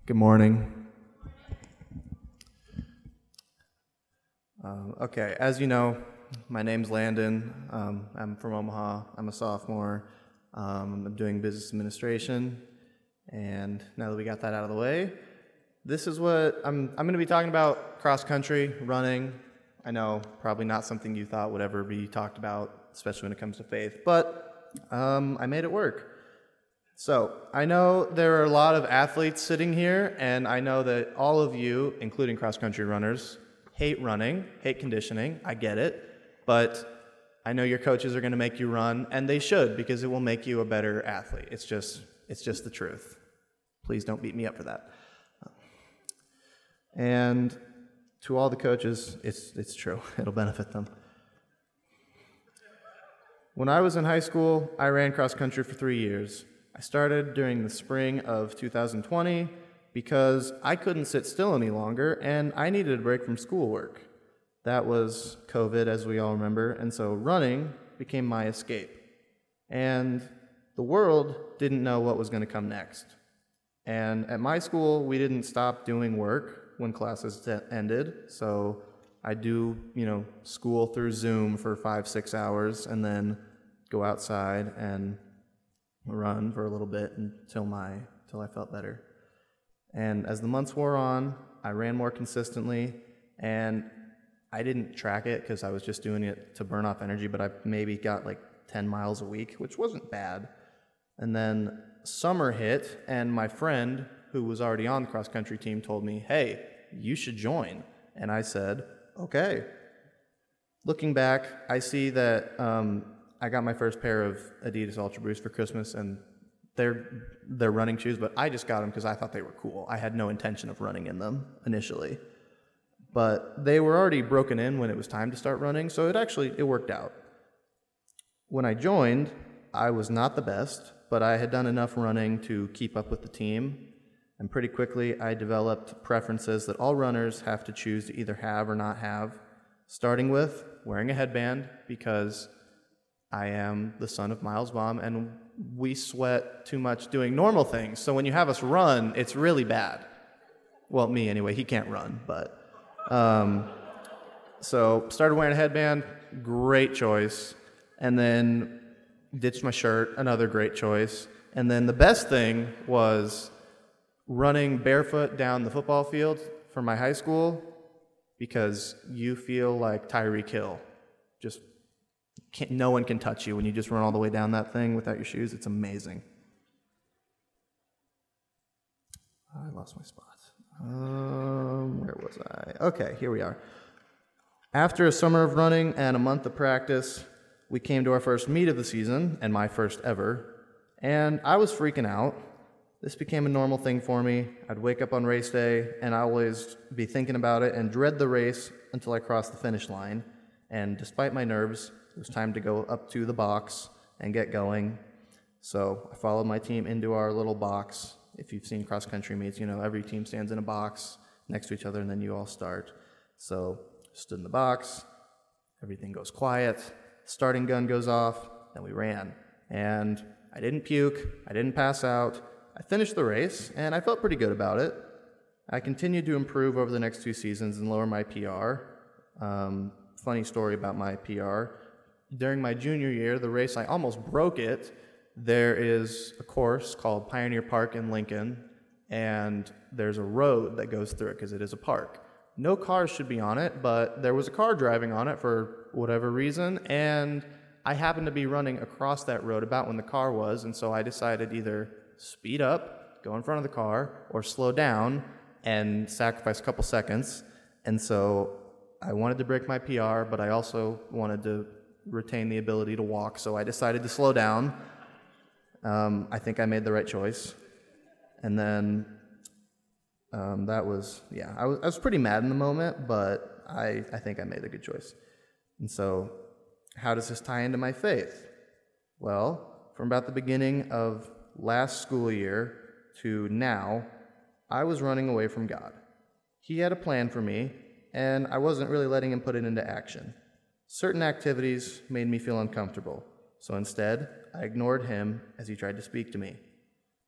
Good morning. Okay, as you know, my name's Landon. I'm from Omaha. I'm a sophomore. I'm doing business administration. And now that we got that out of the way, this is what I'm going to be talking about: cross country, running. I know probably not something you thought would ever be talked about, especially when it comes to faith, but I made it work. So, I know there are a lot of athletes sitting here, and I know that all of you, including cross-country runners, hate running, hate conditioning. I get it. But I know your coaches are going to make you run, and they should, because it will make you a better athlete. It's just the truth. Please don't beat me up for that. And to all the coaches, it's true. It'll benefit them. When I was in high school, I ran cross-country for 3 years. I started during the spring of 2020 because I couldn't sit still any longer and I needed a break from schoolwork. That was COVID, as we all remember, and so running became my escape. And the world didn't know what was going to come next. And at my school, we didn't stop doing work when classes ended, so I do, school through Zoom for 5-6 hours and then go outside and run for a little bit until I felt better. And as the months wore on, I ran more consistently, and I didn't track it because I was just doing it to burn off energy, but I maybe got like 10 miles a week, which wasn't bad. And then summer hit, and my friend, who was already on the cross-country team, told me, "Hey, you should join." And I said, "Okay." Looking back, I see that I got my first pair of Adidas Ultra Boost for Christmas, and they're running shoes, but I just got them because I thought they were cool. I had no intention of running in them initially. But they were already broken in when it was time to start running, so it worked out. When I joined, I was not the best, but I had done enough running to keep up with the team, and pretty quickly I developed preferences that all runners have to choose to either have or not have, starting with wearing a headband, because I am the son of Miles Baum, and we sweat too much doing normal things. So when you have us run, it's really bad. Well, me anyway. He can't run, but... So started wearing a headband, great choice. And then ditched my shirt, another great choice. And then the best thing was running barefoot down the football field for my high school, because you feel like Tyreek Hill. No one can touch you when you just run all the way down that thing without your shoes. It's amazing. I lost my spot. Where was I? Okay, here we are. After a summer of running and a month of practice, we came to our first meet of the season, and my first ever, and I was freaking out. This became a normal thing for me. I'd wake up on race day, and I'd always be thinking about it and dread the race until I crossed the finish line. And despite my nerves, it was time to go up to the box and get going. So I followed my team into our little box. If you've seen cross-country meets, every team stands in a box next to each other, and then you all start. So stood in the box, everything goes quiet, starting gun goes off, then we ran. And I didn't puke, I didn't pass out. I finished the race, and I felt pretty good about it. I continued to improve over the next 2 seasons and lower my PR. Funny story about my PR. During my junior year, the race, I almost broke it. There is a course called Pioneer Park in Lincoln, and there's a road that goes through it because it is a park. No cars should be on it, but there was a car driving on it for whatever reason, and I happened to be running across that road about when the car was, and so I decided either speed up, go in front of the car, or slow down and sacrifice a couple seconds. And so I wanted to break my PR, but I also wanted to retain the ability to walk, so I decided to slow down. I think I made the right choice. And then I was pretty mad in the moment, but I think I made a good choice. And so how does this tie into my faith? Well, from about the beginning of last school year to now, I was running away from God. He had a plan for me, and I wasn't really letting him put it into action. Certain activities made me feel uncomfortable, so instead, I ignored him as he tried to speak to me.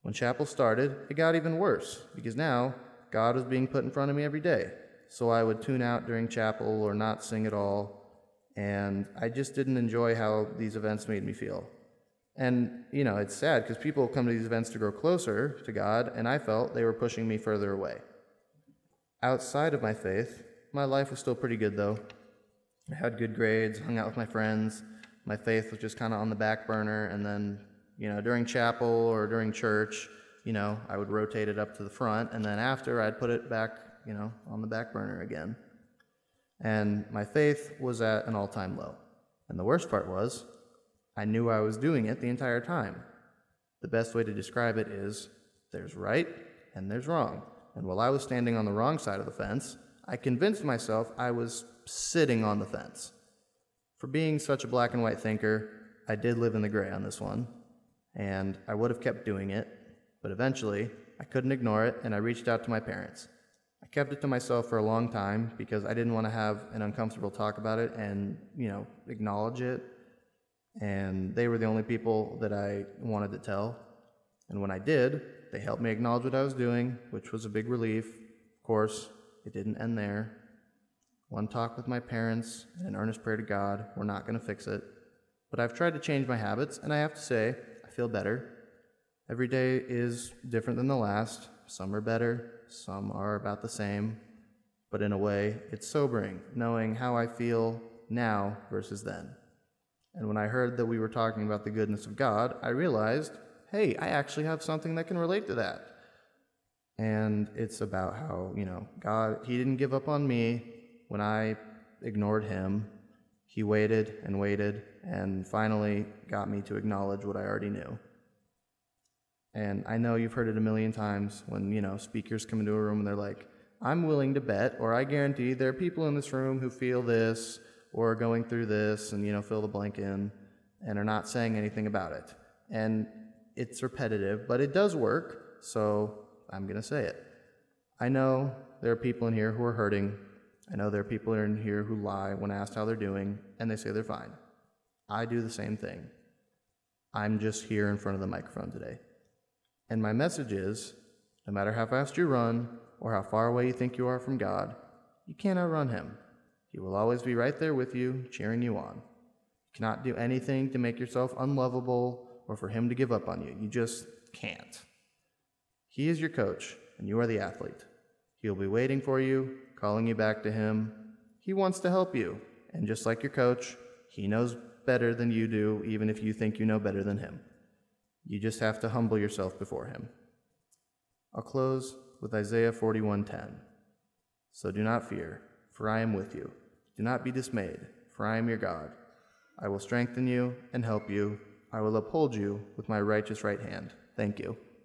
When chapel started, it got even worse, because now God was being put in front of me every day. So I would tune out during chapel or not sing at all, and I just didn't enjoy how these events made me feel. And, it's sad because people come to these events to grow closer to God, and I felt they were pushing me further away. Outside of my faith, my life was still pretty good, though. I had good grades, hung out with my friends. My faith was just kind of on the back burner, and then, during chapel or during church, I would rotate it up to the front, and then after, I'd put it back, on the back burner again. And my faith was at an all-time low. And the worst part was, I knew I was doing it the entire time. The best way to describe it is, there's right and there's wrong. And while I was standing on the wrong side of the fence, I convinced myself I was sitting on the fence. For being such a black and white thinker, I did live in the gray on this one, and I would have kept doing it, but eventually, I couldn't ignore it, and I reached out to my parents. I kept it to myself for a long time because I didn't want to have an uncomfortable talk about it and, acknowledge it. And they were the only people that I wanted to tell. And when I did, they helped me acknowledge what I was doing, which was a big relief. Of course, it didn't end there. One talk with my parents and an earnest prayer to God were not going to fix it. But I've tried to change my habits, and I have to say, I feel better. Every day is different than the last. Some are better, some are about the same. But in a way, it's sobering, knowing how I feel now versus then. And when I heard that we were talking about the goodness of God, I realized, hey, I actually have something that can relate to that. And it's about how, God, He didn't give up on me when I ignored Him. He waited and finally got me to acknowledge what I already knew. And I know you've heard it a million times when, speakers come into a room and they're like, I'm willing to bet, or I guarantee there are people in this room who feel this, or are going through this, and, fill the blank in, and are not saying anything about it. And it's repetitive, but it does work, so I'm going to say it. I know there are people in here who are hurting. I know there are people in here who lie when asked how they're doing, and they say they're fine. I do the same thing. I'm just here in front of the microphone today. And my message is, no matter how fast you run, or how far away you think you are from God, you can't outrun Him. He will always be right there with you, cheering you on. You cannot do anything to make yourself unlovable or for Him to give up on you. You just can't. He is your coach, and you are the athlete. He will be waiting for you, calling you back to Him. He wants to help you, and just like your coach, He knows better than you do, even if you think you know better than Him. You just have to humble yourself before Him. I'll close with Isaiah 41:10. So do not fear, for I am with you. Do not be dismayed, for I am your God. I will strengthen you and help you. I will uphold you with my righteous right hand. Thank you.